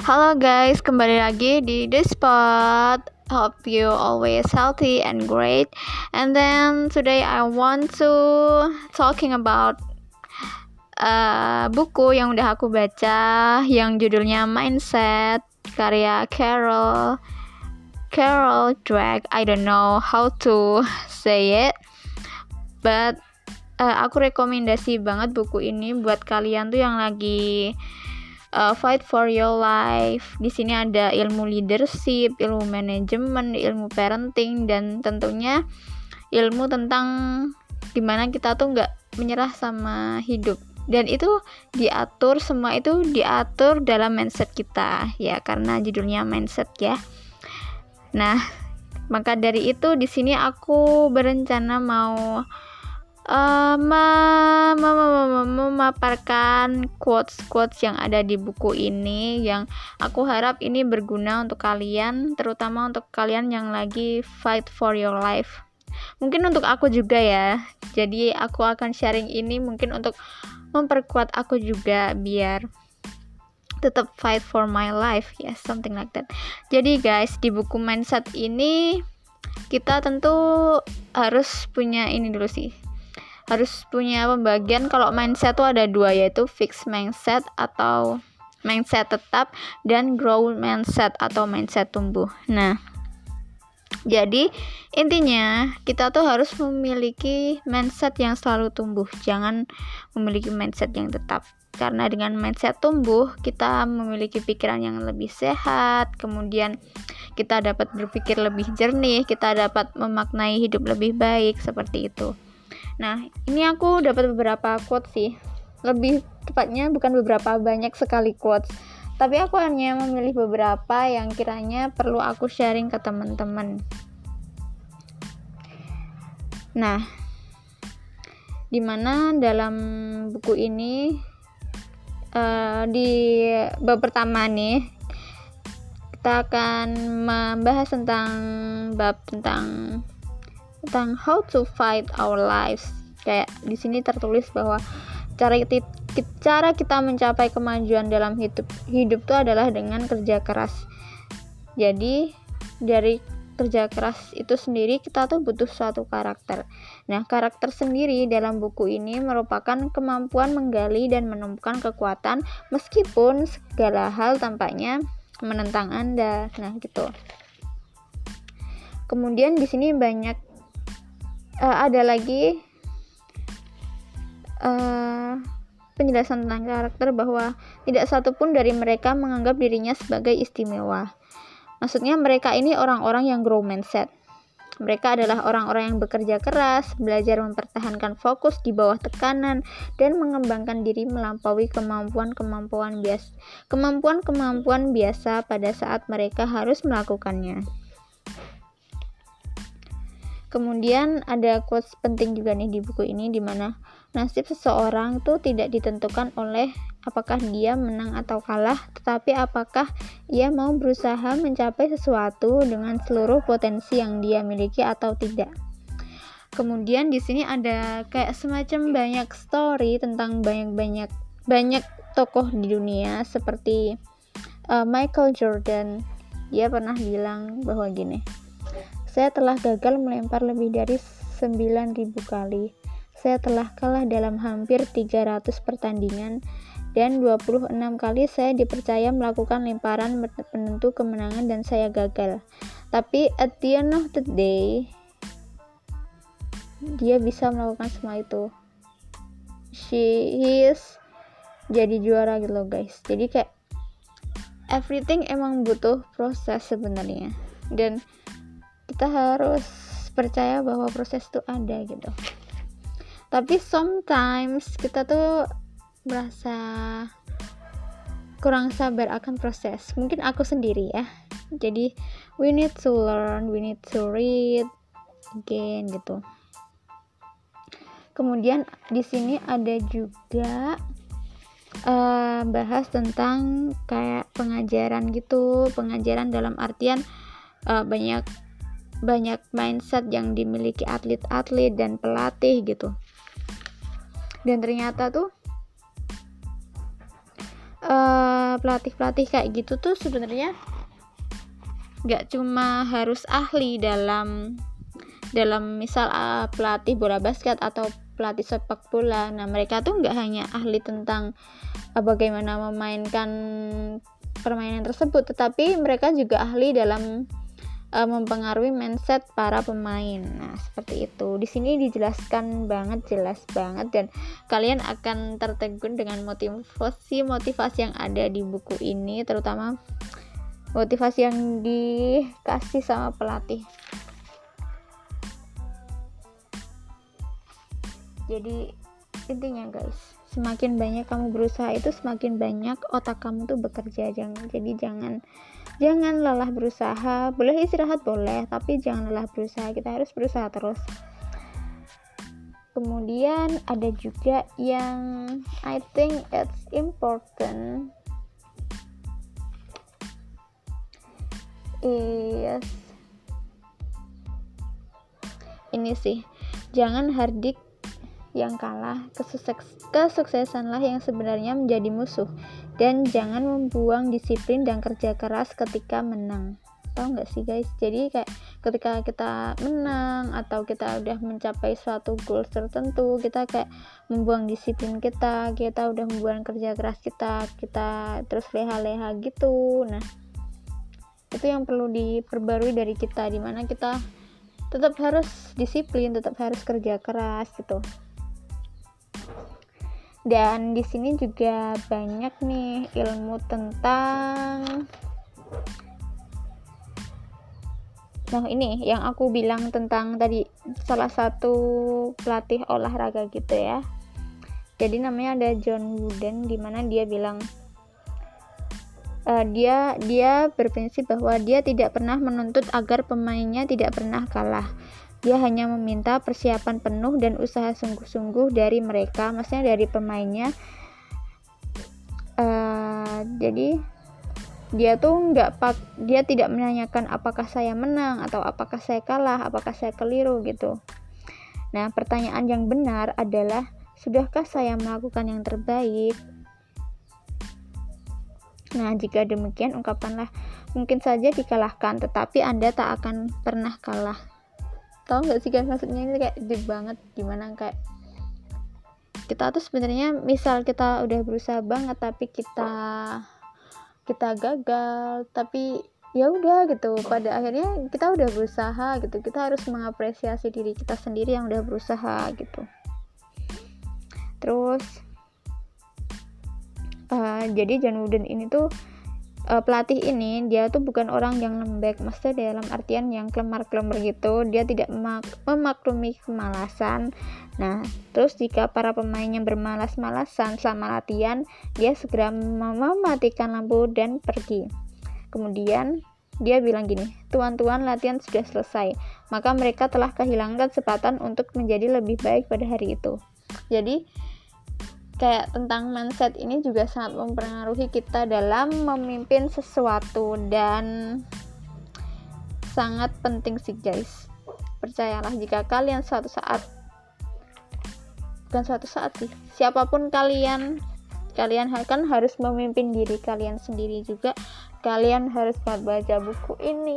Halo guys, kembali lagi di The Spot. Hope you always healthy and great. And then today I want to talking about buku yang udah aku baca, yang judulnya Mindset, karya Carol Dweck. I don't know how to say it, but aku rekomendasi banget buku ini buat kalian tuh yang lagi fight for your life. Di sini ada ilmu leadership, ilmu manajemen, ilmu parenting, dan tentunya ilmu tentang gimana kita tuh nggak menyerah sama hidup. Dan itu semua itu diatur dalam mindset kita ya, karena judulnya mindset ya. Nah, maka dari itu di sini aku berencana mau memaparkan quotes yang ada di buku ini, yang aku harap ini berguna untuk kalian, terutama untuk kalian yang lagi fight for your life. Mungkin untuk aku juga ya, jadi aku akan sharing ini mungkin untuk memperkuat aku juga biar tetap fight for my life ya, something like that. Jadi guys, di buku mindset ini kita tentu harus punya ini dulu sih, harus punya pembagian. Kalau mindset itu ada dua, yaitu fixed mindset atau mindset tetap, dan growth mindset atau mindset tumbuh. Nah, jadi intinya kita tuh harus memiliki mindset yang selalu tumbuh, jangan memiliki mindset yang tetap. Karena dengan mindset tumbuh, kita memiliki pikiran yang lebih sehat, kemudian kita dapat berpikir lebih jernih, kita dapat memaknai hidup lebih baik, seperti itu. Nah, ini aku dapat beberapa quotes sih. Lebih tepatnya bukan beberapa, banyak sekali quotes. Tapi aku hanya memilih beberapa yang kiranya perlu aku sharing ke teman-teman. Nah, dimana dalam buku ini di bab pertama nih, kita akan membahas tentang how to fight our lives. Kayak di sini tertulis bahwa cara kita mencapai kemajuan dalam hidup itu adalah dengan kerja keras. Jadi dari kerja keras itu sendiri kita tuh butuh suatu karakter. Nah, karakter sendiri dalam buku ini merupakan kemampuan menggali dan menemukan kekuatan meskipun segala hal tampaknya menentang Anda. Nah, gitu. Kemudian di sini banyak ada lagi penjelasan tentang karakter, bahwa tidak satupun dari mereka menganggap dirinya sebagai istimewa. Maksudnya mereka ini orang-orang yang grow mindset. Mereka adalah orang-orang yang bekerja keras, belajar mempertahankan fokus di bawah tekanan, dan mengembangkan diri melampaui kemampuan biasa pada saat mereka harus melakukannya. Kemudian ada quotes penting juga nih di buku ini, di mana nasib seseorang itu tidak ditentukan oleh apakah dia menang atau kalah, tetapi apakah ia mau berusaha mencapai sesuatu dengan seluruh potensi yang dia miliki atau tidak. Kemudian di sini ada kayak semacam banyak story tentang banyak tokoh di dunia, seperti Michael Jordan. Dia pernah bilang bahwa gini, saya telah gagal melempar lebih dari 9.000 kali. Saya telah kalah dalam hampir 300 pertandingan, dan 26 kali saya dipercaya melakukan lemparan penentu kemenangan dan saya gagal. Tapi at the end of the day, dia bisa melakukan semua itu. He is jadi juara gitu loh guys. Jadi kayak everything emang butuh proses sebenarnya, dan kita harus percaya bahwa proses itu ada gitu. Tapi sometimes kita tuh merasa kurang sabar akan proses. Mungkin aku sendiri ya. Jadi we need to learn, we need to read again gitu. Kemudian di sini ada juga bahas tentang kayak pengajaran gitu. Pengajaran dalam artian banyak mindset yang dimiliki atlet-atlet dan pelatih gitu. Dan ternyata tuh pelatih-pelatih kayak gitu tuh sebenarnya nggak cuma harus ahli dalam misal pelatih bola basket atau pelatih sepak bola. Nah, mereka tuh nggak hanya ahli tentang bagaimana memainkan permainan tersebut, tetapi mereka juga ahli dalam mempengaruhi mindset para pemain. Nah, seperti itu. Di sini dijelaskan banget, jelas banget, dan kalian akan tertegun dengan motivasi yang ada di buku ini, terutama motivasi yang dikasih sama pelatih. Jadi intinya guys, semakin banyak kamu berusaha itu semakin banyak otak kamu tuh bekerja. Jadi jangan lelah berusaha. Boleh istirahat boleh, tapi jangan lelah berusaha. Kita harus berusaha terus. Kemudian ada juga yang I think it's important is ini sih, jangan hardik yang kalah, kesuksesanlah yang sebenarnya menjadi musuh, dan jangan membuang disiplin dan kerja keras ketika menang. Tahu nggak sih guys, jadi kayak ketika kita menang atau kita udah mencapai suatu goal tertentu, kita kayak membuang disiplin kita udah membuang kerja keras kita terus leha-leha gitu. Nah, itu yang perlu diperbarui dari kita, dimana kita tetap harus disiplin, tetap harus kerja keras gitu. Dan di sini juga banyak nih ilmu tentang, nah ini yang aku bilang tentang tadi, salah satu pelatih olahraga gitu ya. Jadi namanya ada John Wooden, dimana dia bilang dia berprinsip bahwa dia tidak pernah menuntut agar pemainnya tidak pernah kalah. Dia hanya meminta persiapan penuh dan usaha sungguh-sungguh dari mereka, maksudnya dari pemainnya. Jadi dia tidak menanyakan apakah saya menang atau apakah saya kalah, apakah saya keliru gitu. Nah, pertanyaan yang benar adalah, sudahkah saya melakukan yang terbaik? Nah, jika demikian, ungkapkanlah, mungkin saja dikalahkan, tetapi Anda tak akan pernah kalah. Tahu nggak sih guys, maksudnya ini kayak deep banget, gimana kayak kita tuh sebenarnya misal kita udah berusaha banget tapi kita gagal, tapi ya udah gitu, pada akhirnya kita udah berusaha gitu, kita harus mengapresiasi diri kita sendiri yang udah berusaha gitu. Terus jadi John Wooden ini tuh pelatih ini, dia tuh bukan orang yang lembek, maksudnya dalam artian yang kelemar-kelemar gitu. Dia tidak memaklumi kemalasan. Nah, terus jika para pemainnya bermalas-malasan selama latihan, dia segera mematikan lampu dan pergi. Kemudian dia bilang gini, tuan-tuan, latihan sudah selesai, maka mereka telah kehilangan kesempatan untuk menjadi lebih baik pada hari itu. Jadi kayak tentang mindset ini juga sangat mempengaruhi kita dalam memimpin sesuatu, dan sangat penting sih guys. Percayalah, jika kalian siapapun kalian kan harus memimpin diri kalian sendiri juga. Kalian harus baca buku ini.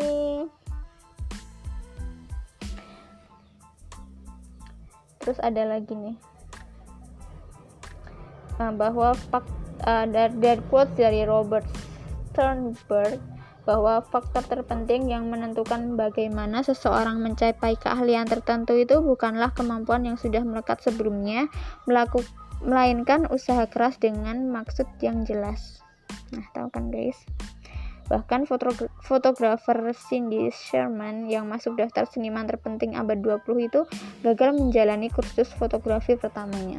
Terus ada lagi nih, bahwa dari quotes dari Robert Sternberg, bahwa faktor terpenting yang menentukan bagaimana seseorang mencapai keahlian tertentu itu bukanlah kemampuan yang sudah melekat sebelumnya, melainkan usaha keras dengan maksud yang jelas. Nah, tahu kan guys? Bahkan fotografer Cindy Sherman yang masuk daftar seniman terpenting abad 20 itu gagal menjalani kursus fotografi pertamanya.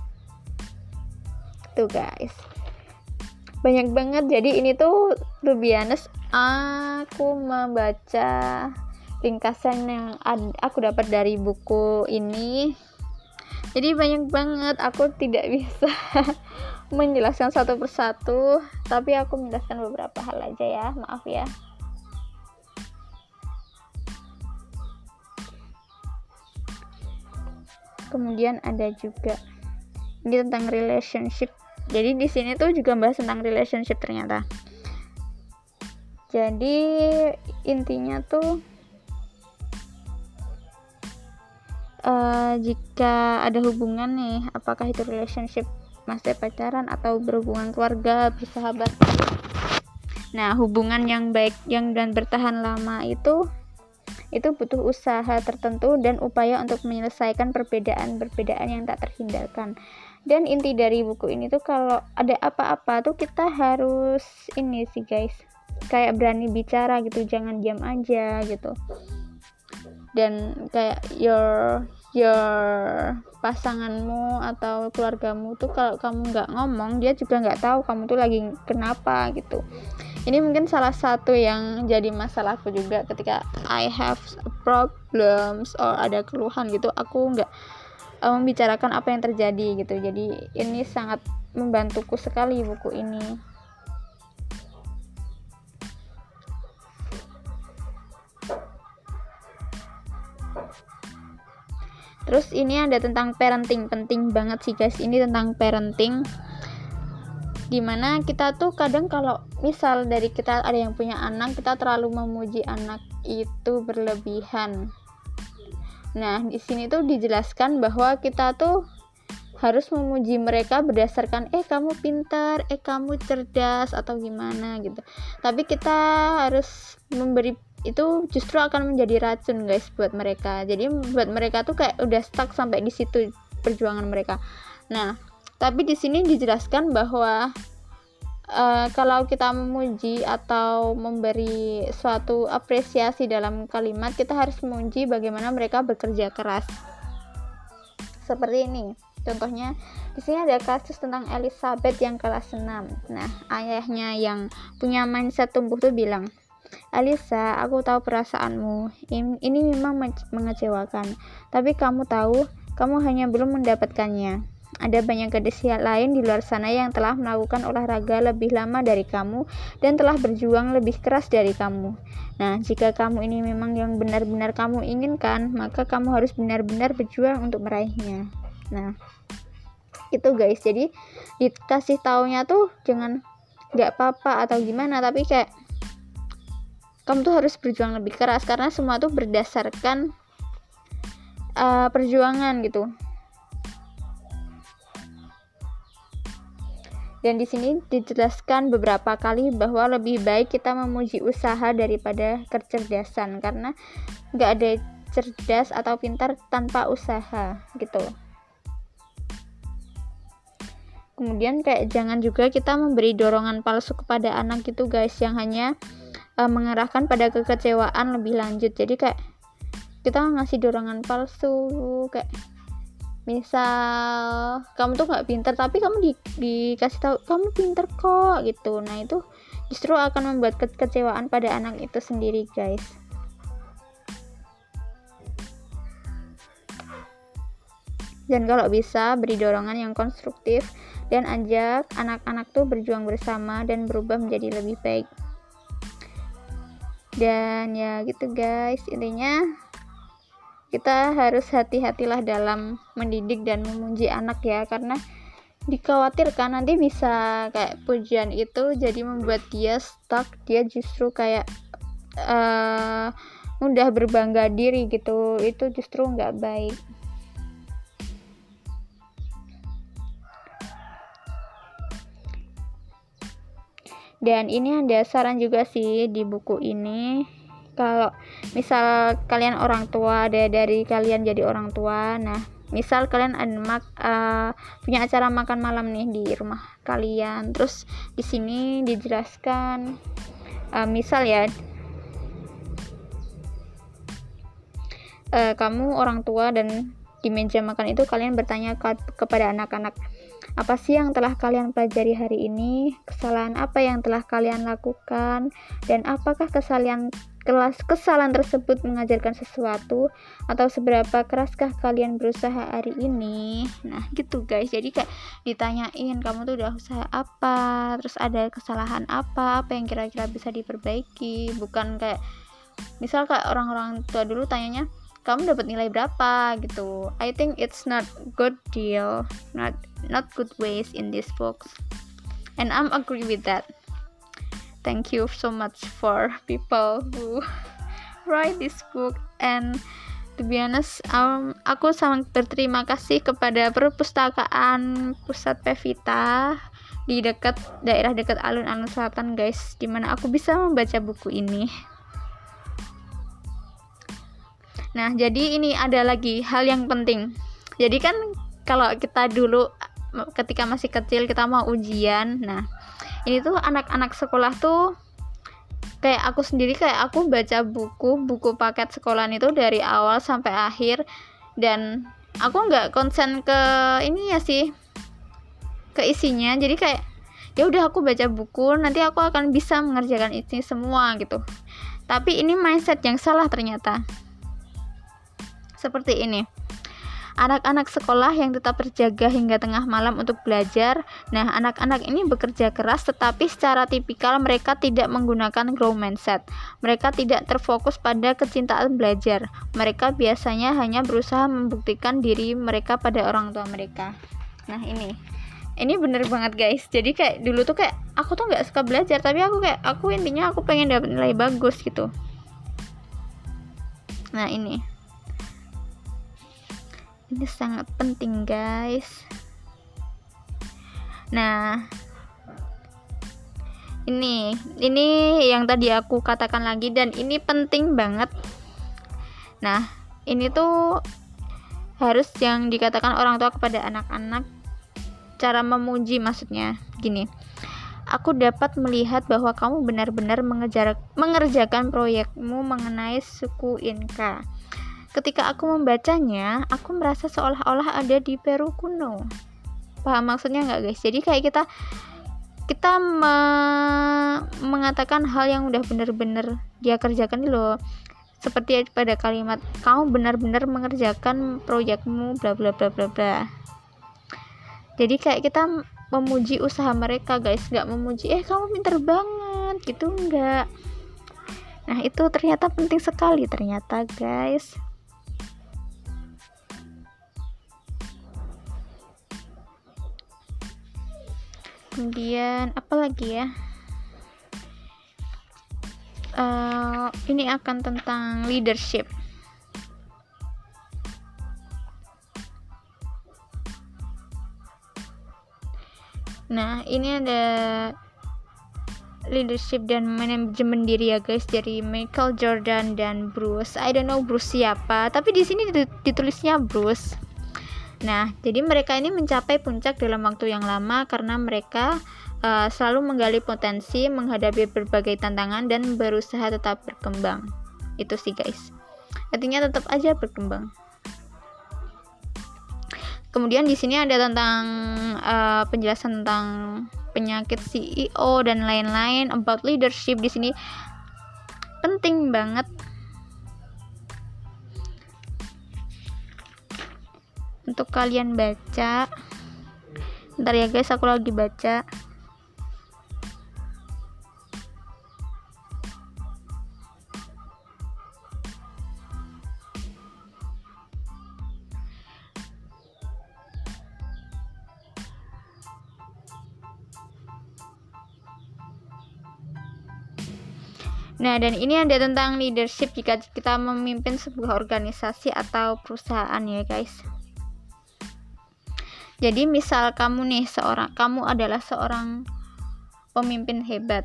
Tuh guys, banyak banget. Jadi ini tuh, to be honest, aku membaca ringkasan yang aku dapat dari buku ini. Jadi banyak banget, aku tidak bisa menjelaskan satu persatu, tapi aku menjelaskan beberapa hal aja ya, maaf ya. Kemudian ada juga ini tentang relationship Jadi di sini tuh juga bahas tentang relationship ternyata. Jadi intinya tuh jika ada hubungan nih, apakah itu relationship masih pacaran atau berhubungan keluarga, bersahabat. Nah, hubungan yang baik yang dan bertahan lama itu butuh usaha tertentu dan upaya untuk menyelesaikan perbedaan yang tak terhindarkan. Dan inti dari buku ini tuh kalau ada apa-apa tuh kita harus ini sih guys, kayak berani bicara gitu, jangan diam aja gitu. Dan kayak your pasanganmu atau keluargamu tuh kalau kamu nggak ngomong, dia juga nggak tahu kamu tuh lagi kenapa gitu. Ini mungkin salah satu yang jadi masalahku juga ketika I have problems or ada keluhan gitu, aku nggak membicarakan apa yang terjadi gitu. Jadi ini sangat membantuku sekali buku ini. Terus ini ada tentang parenting, penting banget sih guys, ini tentang parenting, dimana kita tuh kadang kalau misal dari kita ada yang punya anak, kita terlalu memuji anak itu berlebihan. Nah di sini tuh dijelaskan bahwa kita tuh harus memuji mereka berdasarkan kamu pintar, kamu cerdas atau gimana gitu. Tapi kita harus memberi itu justru akan menjadi racun guys buat mereka. Jadi buat mereka tuh kayak udah stuck sampai di situ perjuangan mereka. Nah, tapi di sini dijelaskan bahwa kalau kita memuji atau memberi suatu apresiasi dalam kalimat, kita harus memuji bagaimana mereka bekerja keras. Seperti ini. Contohnya di sini ada kasus tentang Elizabeth yang kelas 6. Nah, ayahnya yang punya mindset tumbuh tuh bilang, "Alisa, aku tahu perasaanmu. Ini memang mengecewakan. Tapi kamu tahu, kamu hanya belum mendapatkannya. Ada banyak gadis lain di luar sana yang telah melakukan olahraga lebih lama dari kamu dan telah berjuang lebih keras dari kamu. Nah, jika kamu ini memang yang benar-benar kamu inginkan, maka kamu harus benar-benar berjuang untuk meraihnya." Nah, itu guys. Jadi dikasih taunya tuh jangan nggak apa-apa atau gimana, tapi kayak kamu tuh harus berjuang lebih keras karena semua tuh berdasarkan perjuangan gitu. Dan di sini dijelaskan beberapa kali bahwa lebih baik kita memuji usaha daripada kecerdasan, karena nggak ada cerdas atau pintar tanpa usaha gitu. Kemudian kayak jangan juga kita memberi dorongan palsu kepada anak gitu guys, yang hanya mengarahkan pada kekecewaan lebih lanjut. Jadi kayak kita ngasih dorongan palsu, kayak misal kamu tuh nggak pintar tapi kamu dikasih tahu kamu pintar kok gitu. Nah itu justru akan membuat kekecewaan pada anak itu sendiri guys. Dan kalau bisa beri dorongan yang konstruktif dan ajak anak-anak tuh berjuang bersama dan berubah menjadi lebih baik. Dan ya gitu guys, intinya kita harus hati-hatilah dalam mendidik dan memuji anak ya, karena dikhawatirkan nanti bisa kayak pujian itu jadi membuat dia stuck, dia justru kayak mudah berbangga diri gitu. Itu justru nggak baik. Dan ini ada saran juga sih di buku ini, kalau misal kalian orang tua, ada dari kalian jadi orang tua, nah misal kalian punya acara makan malam nih di rumah kalian, terus di sini dijelaskan misal ya kamu orang tua dan di meja makan itu kalian bertanya kepada anak-anak, apa sih yang telah kalian pelajari hari ini? Kesalahan apa yang telah kalian lakukan? Dan apakah kesalahan tersebut mengajarkan sesuatu? Atau seberapa keraskah kalian berusaha hari ini? Nah gitu guys, jadi kayak ditanyain kamu tuh udah usaha apa, terus ada kesalahan apa yang kira-kira bisa diperbaiki. Bukan kayak misal kayak orang-orang tua dulu tanyanya, kamu dapat nilai berapa gitu. I think it's not good deal, not good ways in this book, and I'm agree with that. Thank you so much for people who write this book, and to be honest, aku sangat berterima kasih kepada perpustakaan pusat Pevita di daerah dekat alun-alun selatan guys, dimana aku bisa membaca buku ini. Nah, jadi ini ada lagi hal yang penting. Jadi kan kalau kita dulu ketika masih kecil kita mau ujian, nah ini tuh anak-anak sekolah tuh kayak aku sendiri, kayak aku baca buku paket sekolahan itu dari awal sampai akhir, dan aku nggak konsen ke ini ya sih, ke isinya. Jadi kayak ya udah aku baca buku, nanti aku akan bisa mengerjakan ini semua gitu. Tapi ini mindset yang salah ternyata. Seperti ini, anak-anak sekolah yang tetap berjaga hingga tengah malam untuk belajar. Nah, anak-anak ini bekerja keras, tetapi secara tipikal mereka tidak menggunakan growth mindset. Mereka tidak terfokus pada kecintaan belajar. Mereka biasanya hanya berusaha membuktikan diri mereka pada orang tua mereka. Nah, ini bener banget guys. Jadi kayak dulu tuh kayak aku tuh nggak suka belajar, tapi aku intinya aku pengen dapat nilai bagus gitu. Nah, ini sangat penting guys. Nah, ini yang tadi aku katakan lagi, dan ini penting banget. Nah, ini tuh harus yang dikatakan orang tua kepada anak-anak, cara memuji maksudnya gini. Aku dapat melihat bahwa kamu benar-benar mengerjakan proyekmu mengenai suku Inka. Ketika aku membacanya, aku merasa seolah-olah ada di Peru kuno. Paham maksudnya nggak guys? Jadi kayak kita mengatakan hal yang udah benar-benar dia kerjakan loh. Seperti pada kalimat, kamu benar-benar mengerjakan proyekmu bla bla bla bla bla. Jadi kayak kita memuji usaha mereka guys, nggak memuji kamu pinter banget gitu, enggak. Nah, itu ternyata penting sekali ternyata guys. Kemudian apa lagi ya, ini akan tentang leadership. Nah, ini ada leadership dan manajemen diri ya guys, dari Michael Jordan dan Bruce. I don't know Bruce siapa, tapi di sini ditulisnya Bruce. Nah, jadi mereka ini mencapai puncak dalam waktu yang lama karena mereka selalu menggali potensi, menghadapi berbagai tantangan, dan berusaha tetap berkembang. Itu sih guys, artinya tetap aja berkembang. Kemudian di sini ada tentang penjelasan tentang penyakit CEO dan lain-lain, about leadership. Di sini penting banget untuk kalian baca. Bentar ya guys, aku lagi baca. Nah, dan ini ada tentang leadership jika kita memimpin sebuah organisasi atau perusahaan ya guys. Jadi misal kamu adalah seorang pemimpin hebat,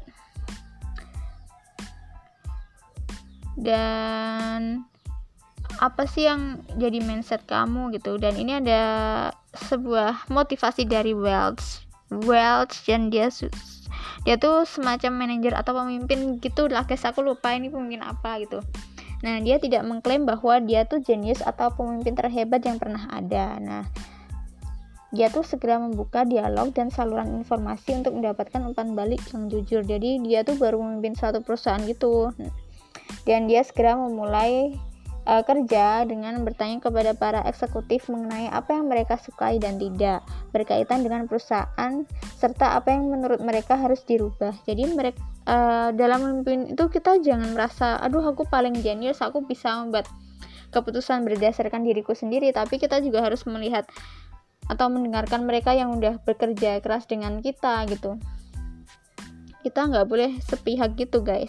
dan apa sih yang jadi mindset kamu gitu. Dan ini ada sebuah motivasi dari Welch, dan dia tuh semacam manajer atau pemimpin gitu lah guys, aku lupa ini pemimpin apa gitu. Nah, dia tidak mengklaim bahwa dia tuh jenius atau pemimpin terhebat yang pernah ada. Nah, dia tuh segera membuka dialog dan saluran informasi untuk mendapatkan umpan balik yang jujur. Jadi dia tuh baru memimpin suatu perusahaan gitu, dan dia segera memulai kerja dengan bertanya kepada para eksekutif mengenai apa yang mereka sukai dan tidak berkaitan dengan perusahaan, serta apa yang menurut mereka harus dirubah. Jadi mereka dalam memimpin itu kita jangan merasa aduh aku paling jenius, aku bisa membuat keputusan berdasarkan diriku sendiri, tapi kita juga harus melihat atau mendengarkan mereka yang udah bekerja keras dengan kita gitu. Kita nggak boleh sepihak gitu guys,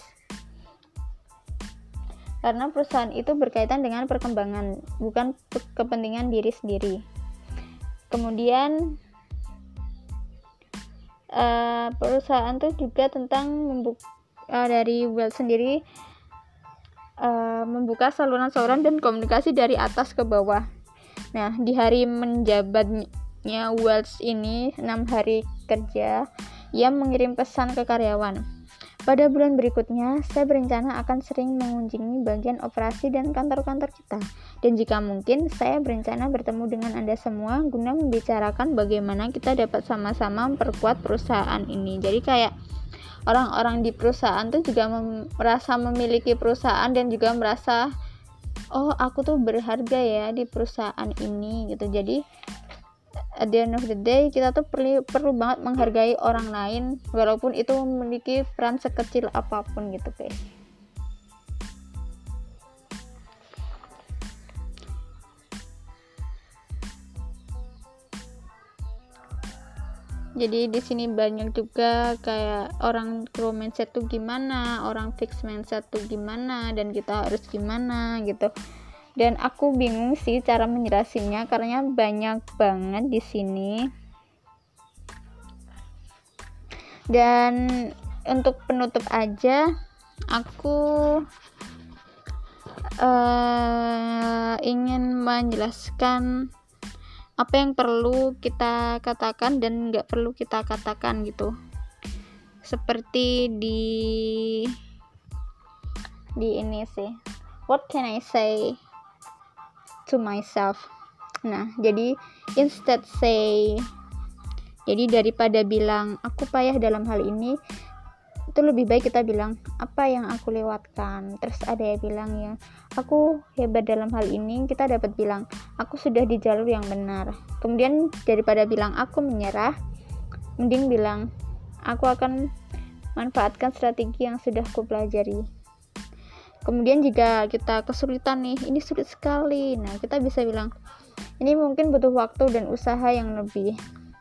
karena perusahaan itu berkaitan dengan perkembangan, bukan kepentingan diri sendiri. Kemudian perusahaan tuh juga tentang dari Well sendiri membuka saluran-saluran dan komunikasi dari atas ke bawah. Nah, di hari menjabatnya Wells ini 6 hari kerja, ia mengirim pesan ke karyawan. Pada bulan berikutnya, saya berencana akan sering mengunjungi bagian operasi dan kantor-kantor kita. Dan jika mungkin, saya berencana bertemu dengan Anda semua guna membicarakan bagaimana kita dapat sama-sama memperkuat perusahaan ini. Jadi kayak orang-orang di perusahaan tuh juga merasa memiliki perusahaan dan juga merasa, oh aku tuh berharga ya di perusahaan ini gitu. Jadi at the end of the day, kita tuh perlu banget menghargai orang lain walaupun itu memiliki peran sekecil apapun gitu guys. Jadi di sini banyak juga kayak orang grow mindset tuh gimana, orang fix mindset tuh gimana, dan kita harus gimana gitu. Dan aku bingung sih cara menjelasinnya karena banyak banget di sini. Dan untuk penutup aja, aku ingin menjelaskan apa yang perlu kita katakan dan nggak perlu kita katakan gitu. Seperti di ini sih, what can I say to myself. Nah, jadi instead say, jadi daripada bilang aku payah dalam hal ini, itu lebih baik kita bilang apa yang aku lewatkan. Terus ada yang bilang ya aku hebat dalam hal ini, kita dapat bilang aku sudah di jalur yang benar. Kemudian daripada bilang aku menyerah, mending bilang aku akan manfaatkan strategi yang sudah aku pelajari. Kemudian jika kita kesulitan nih, ini sulit sekali, nah kita bisa bilang ini mungkin butuh waktu dan usaha yang lebih.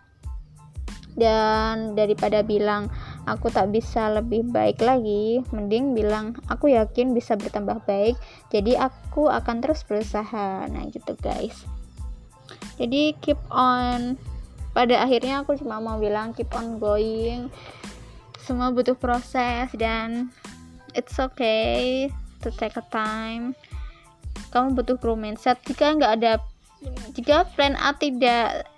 Dan daripada bilang aku tak bisa lebih baik lagi, mending bilang aku yakin bisa bertambah baik, jadi aku akan terus berusaha. Nah gitu guys. Jadi keep on, pada akhirnya aku cuma mau bilang keep on going. Semua butuh proses dan it's okay to take a time. Kamu butuh grow mindset. Jika plan A tidak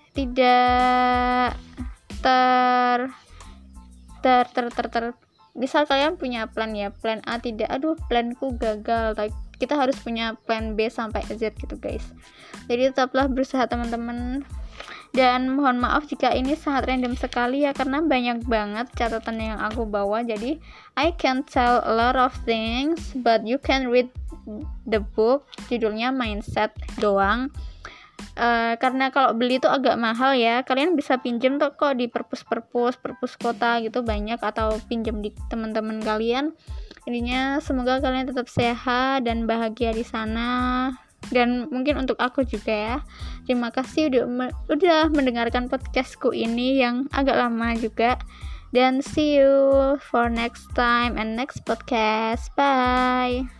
misal kalian punya plan ya, plan A tidak, aduh planku gagal, kita harus punya plan B sampai Z gitu guys. Jadi tetaplah berusaha teman-teman, dan mohon maaf jika ini sangat random sekali ya, karena banyak banget catatan yang aku bawa, jadi I can tell a lot of things but you can read the book, judulnya Mindset doang. Karena kalau beli itu agak mahal ya, kalian bisa pinjem tuh kok di perpus kota gitu banyak, atau pinjem di teman-teman kalian. Intinya semoga kalian tetap sehat dan bahagia di sana, dan mungkin untuk aku juga ya. Terima kasih udah mendengarkan podcastku ini yang agak lama juga, dan see you for next time and next podcast. Bye.